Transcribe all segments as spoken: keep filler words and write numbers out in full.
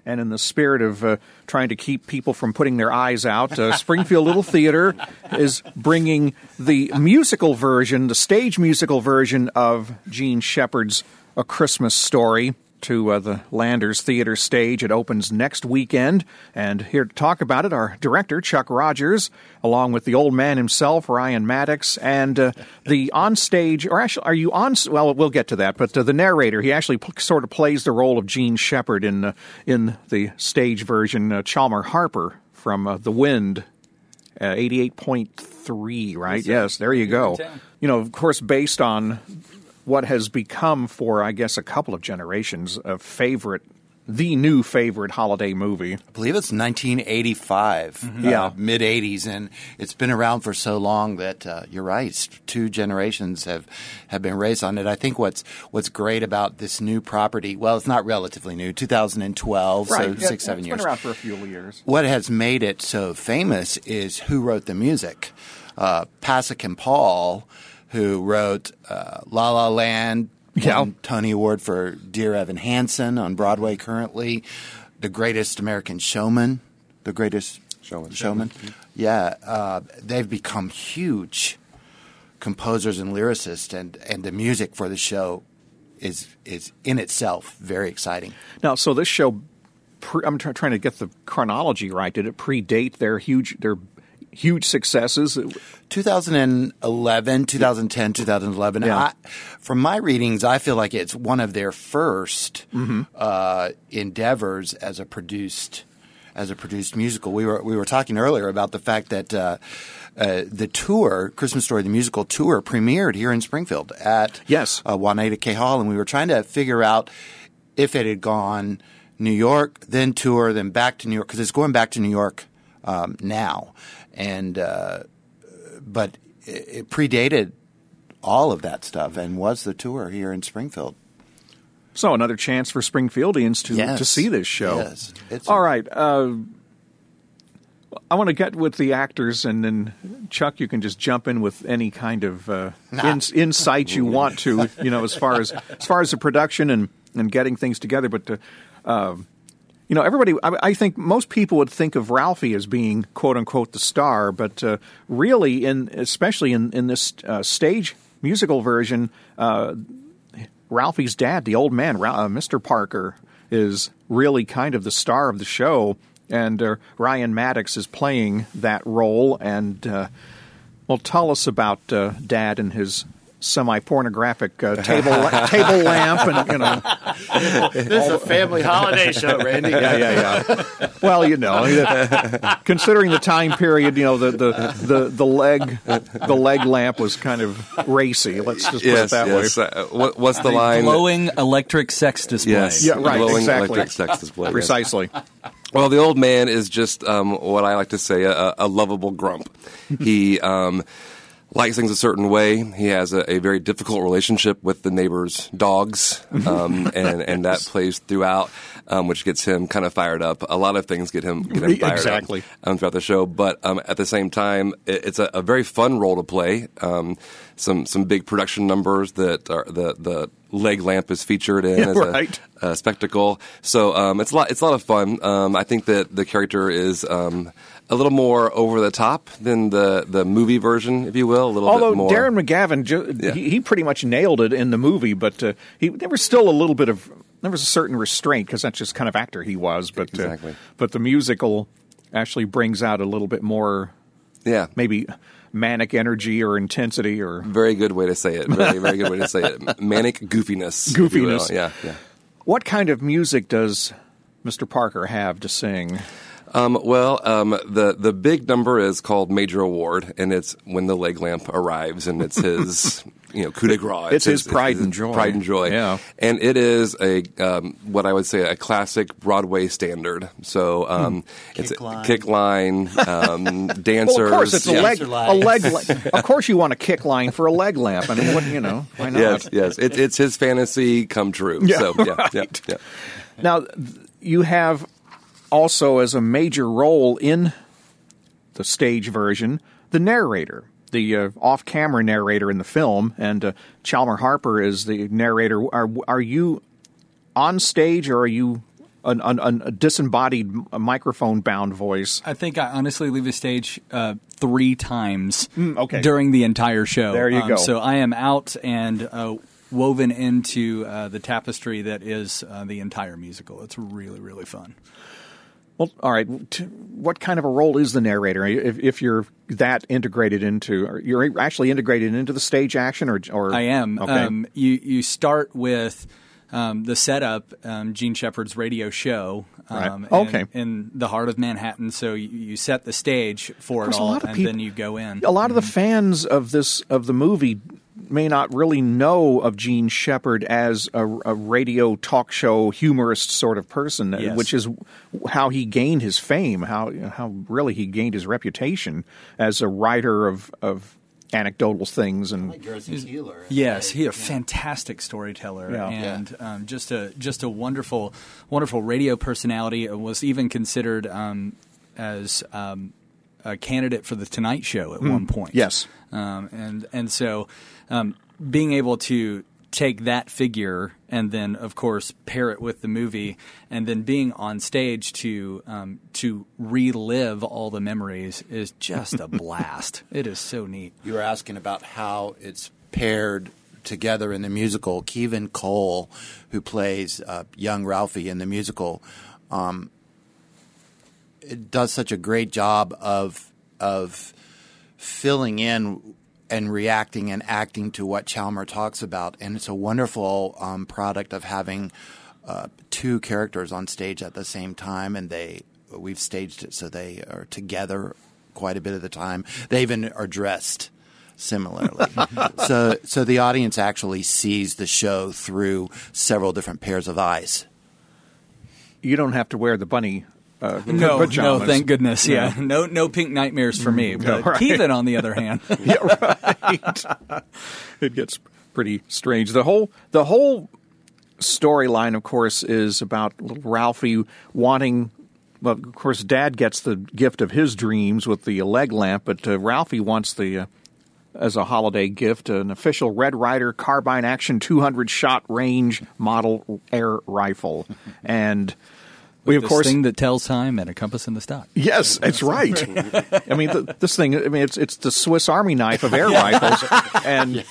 And in the spirit of uh, trying to keep people from putting their eyes out, uh, Springfield Little Theater is bringing the musical version, the stage musical version of Gene Shepard's A Christmas Story to uh, the Landers Theater stage. It opens next weekend, and here to talk about it, our director, Chuck Rogers, along with the old man himself, Ryan Maddox, and uh, the onstage, or actually, are you on, well, we'll get to that, but uh, the narrator, he actually p- sort of plays the role of Gene Shepard in, uh, in the stage version, uh, Chalmer Harper from uh, The Wind, uh, eighty-eight point three, right? Yes, yes, there you go. You know, of course, based on what has become for, I guess, a couple of generations, a favorite, the new favorite holiday movie. I believe it's nineteen eighty-five, mm-hmm. uh, yeah, mid-eighties, and it's been around for so long that uh, you're right. Two generations have, have been raised on it. I think what's what's great about this new property, well, it's not relatively new, two thousand twelve, right. so yeah, six, seven it's years. It's been around for a few years. What has made it so famous is who wrote the music. Uh, Pasek and Paul, who wrote uh, La La Land, yeah. won Tony Award for Dear Evan Hansen on Broadway currently, The Greatest American Showman, The Greatest Showman. Showman. Showman. Yeah, uh, they've become huge composers and lyricists, and, and the music for the show is is in itself very exciting. Now, so this show, pre- I'm try- trying to get the chronology right. Did it predate their huge their huge successes? twenty eleven, twenty ten, twenty eleven. Yeah. I, from my readings, I feel like it's one of their first mm-hmm. uh, endeavors as a produced as a produced musical. We were we were talking earlier about the fact that uh, uh, the tour, Christmas Story, the musical tour, premiered here in Springfield at yes. uh, Juanita K. Hall, and we were trying to figure out if it had gone New York, then tour, then back to New York, because it's going back to New York um, now. And uh, but it, it predated all of that stuff and was the tour here in Springfield. So another chance for Springfieldians to yes. to see this show. Yes. It's all a- right. Uh, I want to get with the actors, and then Chuck, you can just jump in with any kind of uh, in, insight you want to. You know, as far as as far as the production and, and getting things together, but. Uh, uh, You know, everybody, I, I think most people would think of Ralphie as being, quote unquote, the star, but uh, really, in especially in, in this uh, stage musical version, uh, Ralphie's dad, the old man, uh, Mister Parker, is really kind of the star of the show, and uh, Ryan Maddox is playing that role. And, uh, well, tell us about uh, Dad and his semi-pornographic uh, table la- table lamp, and you know, this is a family holiday show, Randy. yeah, yeah, yeah. Well, you know, considering the time period, you know, the the, the, the leg the leg lamp was kind of racy. Let's just put yes, it that yes. way. Uh, what, what's the line? Glowing electric sex display. Yes, Yeah, right, glowing exactly. electric sex display. yes. Precisely. Well, the old man is just um, what I like to say a, a lovable grump. He um, likes things a certain way. He has a, a very difficult relationship with the neighbors' dogs, um, and and that plays throughout, um, which gets him kind of fired up. A lot of things get him get him fired Exactly. up um, throughout the show, but um, at the same time, it, it's a, a very fun role to play. Um, some some big production numbers that are the the leg lamp is featured in Yeah, as right. a, a spectacle. So um, it's a lot. It's a lot of fun. Um, I think that the character is um, a little more over the top than the, the movie version, if you will. A little Although bit more. Darren McGavin, ju- Yeah. he, he pretty much nailed it in the movie, but uh, he there was still a little bit of there was a certain restraint because that's just kind of actor he was. But Exactly. uh, but the musical actually brings out a little bit more, yeah, maybe manic energy or intensity or very good way to say it. Very very good way to say it. Manic goofiness. if you will. Goofiness. Yeah, yeah. What kind of music does Mister Parker have to sing? Um, well, um, the the big number is called Major Award, and it's when the leg lamp arrives, and it's his you know coup de grace. It's his pride and joy. Pride and joy. Yeah. And it is a um, what I would say a classic Broadway standard. So um, it's Kick a line. kick line, um, dancers. Well, of course, it's a yeah. leg, Dancer a lines. leg. la- Of course, you want a kick line for a leg lamp. I mean, what you know, why not? Yes, yes. It, it's his fantasy come true. Yeah, so yeah, yeah, right. yeah. Now, th- you have also as a major role in the stage version the narrator, the uh, off-camera narrator in the film, and uh, Chalmer Harper is the narrator. Are are you on stage or are you an, an, a disembodied microphone-bound voice. I think I honestly leave the stage uh, three times Mm, okay. during the entire show. There you Um, go. So I am out and uh, woven into uh, the tapestry that is uh, the entire musical. It's really, really fun. Well, all right. T- What kind of a role is the narrator? If, if you're that integrated into, or you're actually integrated into the stage action, or, or I am. Okay. Um, you you start with um, the setup, um, Gene Shepard's radio show, um, Right. in, Okay. in the heart of Manhattan. So you, you set the stage for Of course, it a all, lot of and peop- then you go in. a lot of the fans of this of the movie may not really know of Gene Shepard as a, a radio talk show humorist sort of person, Yes. which is how he gained his fame, how how really he gained his reputation as a writer of of anecdotal things and Garrison Keillor. Yes, he's a fantastic storyteller, Yeah. and um, just a just a wonderful, wonderful radio personality. Uh, Was even considered um, as um, a candidate for the Tonight Show at one point. yes. um, and and so um, being able to take that figure and then, of course, pair it with the movie, and then being on stage to um, to relive all the memories is just a blast. It is so neat. You were asking about how it's paired together in the musical. Kevin Cole, who plays uh, young Ralphie in the musical, um, it does such a great job of of filling in and reacting and acting to what Chalmer talks about. And it's a wonderful um, product of having uh, two characters on stage at the same time, and they we've staged it so they are together quite a bit of the time. They even are dressed similarly. so so the audience actually sees the show through several different pairs of eyes. You don't have to wear the bunny uh, No, pajamas. no, thank goodness. Yeah, no, no pink nightmares for me. But right. Kevin, on the other hand, Yeah, right. It gets pretty strange. The whole the whole storyline, of course, is about little Ralphie wanting. Well, of course, Dad gets the gift of his dreams with the leg lamp, but uh, Ralphie wants the, uh, as a holiday gift, an official Red Ryder carbine action two hundred shot range model air rifle, and we of this course thing that tells time and a compass in the stock. Yes, that's right. I mean, the, this thing. I mean, it's it's the Swiss Army knife of air rifles, and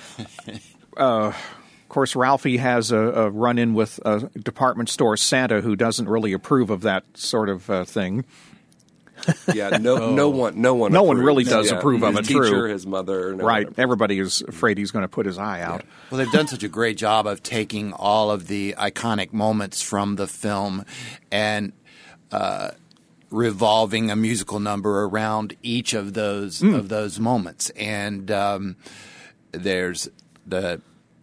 uh, of course, Ralphie has a, a run-in with a department store Santa who doesn't really approve of that sort of uh, thing. Yeah, no, no one, no one, No one approves. really does Yeah. approve of his it, true. Teacher, his mother, no Right? one- Everybody is afraid he's going to put his eye out. Well, they've done such a great job of taking all of the iconic moments from the film and uh, revolving a musical number around each of those Mm. of those moments. And um, there's the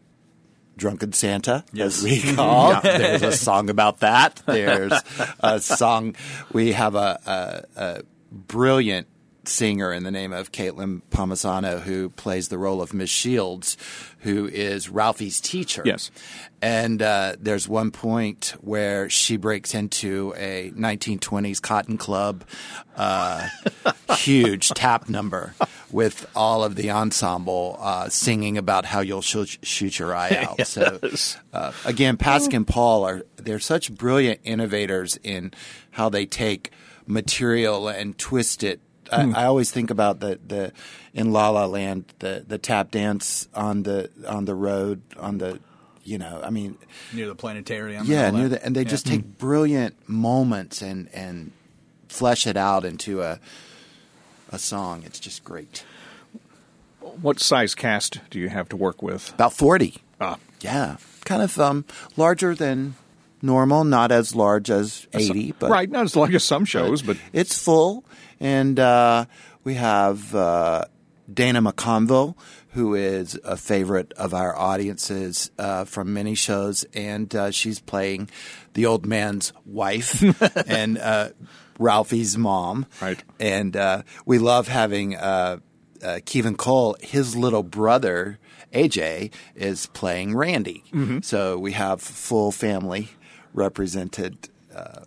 Drunken Santa, as we call. There's a song about that. There's a song. We have a, a, a brilliant singer in the name of Caitlin Pomisano who plays the role of Miss Shields, who is Ralphie's teacher. Yes. And uh, there's one point where she breaks into a nineteen twenties cotton club, uh, huge tap number with all of the ensemble uh, singing about how you'll sh- shoot your eye out. Yes. So uh, again, Pasek and Paul are they're such brilliant innovators in how they take material and twist it. I, I always think about the, the in La La Land the, the tap dance on the on the road on the you know I mean Near the planetarium. yeah and all near that. the, and they Yeah. just take brilliant moments and and flesh it out into a a song. It's just great. What size cast do you have to work with? About forty. Ah. Yeah, kind of um, larger than normal, not as large as eighty, but Right, not as long as some shows, but it's full. And uh, we have uh, Dana McConville, who is a favorite of our audiences uh, from many shows, and uh, she's playing the old man's wife and uh, Ralphie's mom. Right. And uh, we love having uh, uh, Kevin Cole, his little brother, A J, is playing Randy. So we have full family represented uh,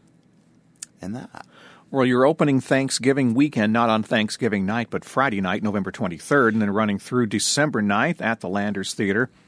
in that. well, you're opening Thanksgiving weekend, not on Thanksgiving night, but Friday night, November twenty-third, and then running through December ninth at the Landers Theater.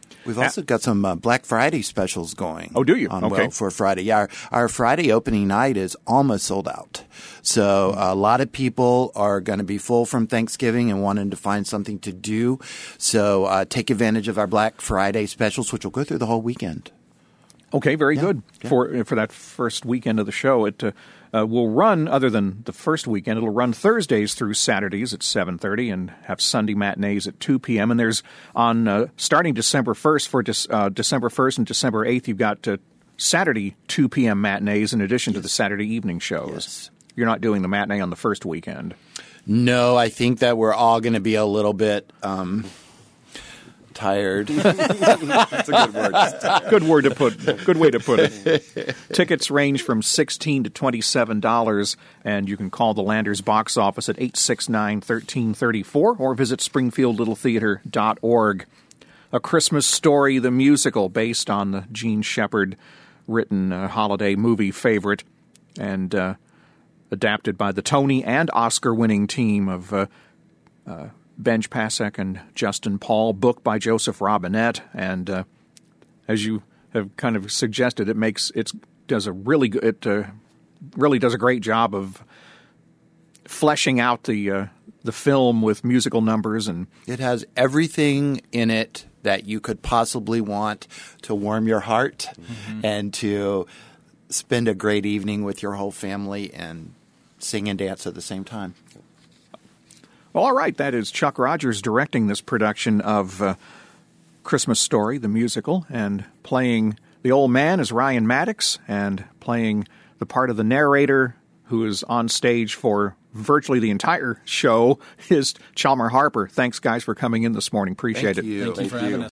We've also got some uh, Black Friday specials going. Oh, do you? On Okay. Well for Friday. Yeah, our, our Friday opening night is almost sold out. So a lot of people are going to be full from Thanksgiving and wanting to find something to do. So uh, take advantage of our Black Friday specials, which will go through the whole weekend. Okay, very Yeah, good yeah. for for that first weekend of the show. It uh, uh, will run, other than the first weekend, it'll run Thursdays through Saturdays at seven thirty and have Sunday matinees at two p.m. And there's on uh, starting December first for Dec- uh, December first and December eighth, you've got uh, Saturday two p.m. matinees in addition to the Saturday evening shows. Yes. You're not doing the matinee on the first weekend. No, I think that we're all going to be a little bit um, tired. That's a good word. Good word to put. Good way to put it. Tickets range from sixteen to twenty-seven dollars, and you can call the Landers box office at eight six nine, one three three four or visit springfield little theater dot org. A Christmas Story, the musical, based on the Gene Shepard written uh, holiday movie favorite, and uh, adapted by the Tony and Oscar-winning team of uh, uh, Benj Pasek and Justin Paul, book by Joseph Robinette, and uh, as you have kind of suggested, it makes it does a really good it uh, really does a great job of fleshing out the uh, the film with musical numbers, and It has everything in it that you could possibly want to warm your heart Mm-hmm. and to spend a great evening with your whole family and sing and dance at the same time. well, all right, that is Chuck Rogers directing this production of uh, Christmas Story, the musical, and playing the old man is Ryan Maddox, and playing the part of the narrator, who is on stage for virtually the entire show, is Chalmer Harper. Thanks, guys, for coming in this morning. Appreciate Thank it. you. Thank you for having us.